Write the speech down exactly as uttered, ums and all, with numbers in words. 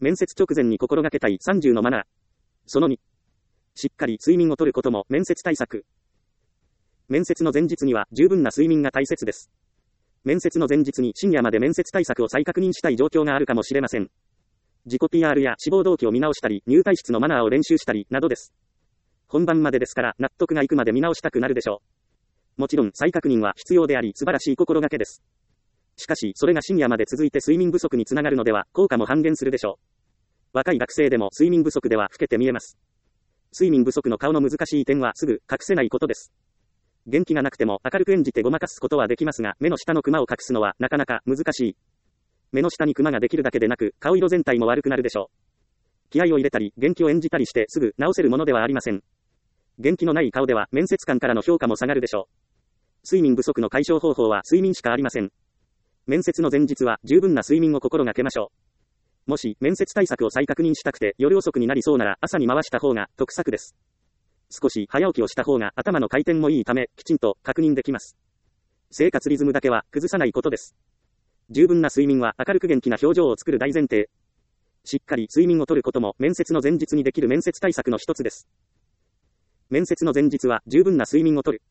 面接直前に心がけたいさんじゅうのマナー。そのに。しっかり睡眠をとることも面接対策。面接の前日には十分な睡眠が大切です。面接の前日に深夜まで面接対策を再確認したい状況があるかもしれません。自己 ピーアール や志望動機を見直したり、入退室のマナーを練習したり、などです。本番までですから納得がいくまで見直したくなるでしょう。もちろん再確認は必要であり素晴らしい心がけです。しかし、それが深夜まで続いて睡眠不足につながるのでは、効果も半減するでしょう。若い学生でも睡眠不足では老けて見えます。睡眠不足の顔の難しい点はすぐ隠せないことです。元気がなくても明るく演じてごまかすことはできますが、目の下のクマを隠すのはなかなか難しい。目の下にクマができるだけでなく、顔色全体も悪くなるでしょう。気合を入れたり、元気を演じたりしてすぐ直せるものではありません。元気のない顔では面接官からの評価も下がるでしょう。睡眠不足の解消方法は睡眠しかありません。面接の前日は十分な睡眠を心がけましょう。もし面接対策を再確認したくて夜遅くになりそうなら朝に回した方が得策です。少し早起きをした方が頭の回転もいいため、きちんと確認できます。生活リズムだけは崩さないことです。十分な睡眠は明るく元気な表情を作る大前提。しっかり睡眠をとることも面接の前日にできる面接対策の一つです。面接の前日は十分な睡眠をとる。